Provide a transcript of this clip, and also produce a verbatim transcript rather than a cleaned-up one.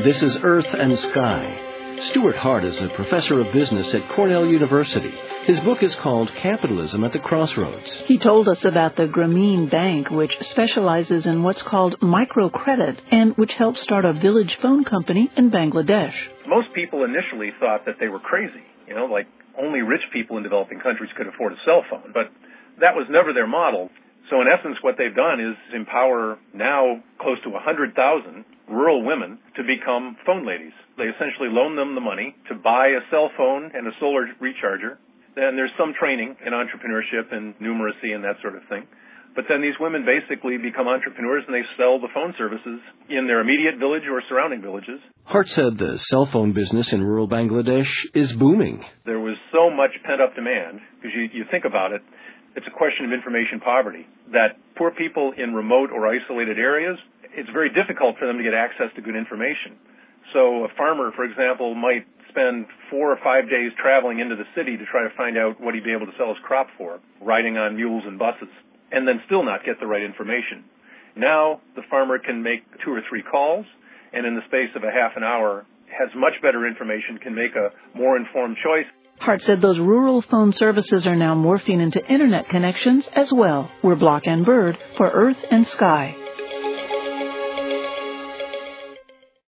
This is Earth and Sky. Stuart Hart is a professor of business at Cornell University. His book is called Capitalism at the Crossroads. He told us about the Grameen Bank, which specializes in what's called microcredit and which helped start a village phone company in Bangladesh. Most people initially thought that they were crazy, you know, like only rich people in developing countries could afford a cell phone, but that was never their model. So in essence, what they've done is empower now close to one hundred thousand rural women to become phone ladies. They essentially loan them the money to buy a cell phone and a solar recharger. Then there's some training in entrepreneurship and numeracy and that sort of thing. But then these women basically become entrepreneurs and they sell the phone services in their immediate village or surrounding villages. Hart said the cell phone business in rural Bangladesh is booming. There was so much pent-up demand, because you, you think about it, it's a question of information poverty, that poor people in remote or isolated areas, it's very difficult for them to get access to good information. So a farmer, for example, might spend four or five days traveling into the city to try to find out what he'd be able to sell his crop for, riding on mules and buses, and then still not get the right information. Now the farmer can make two or three calls, and in the space of a half an hour has much better information, can make a more informed choice. Hart said those rural phone services are now morphing into internet connections as well. We're Block and Bird for Earth and Sky.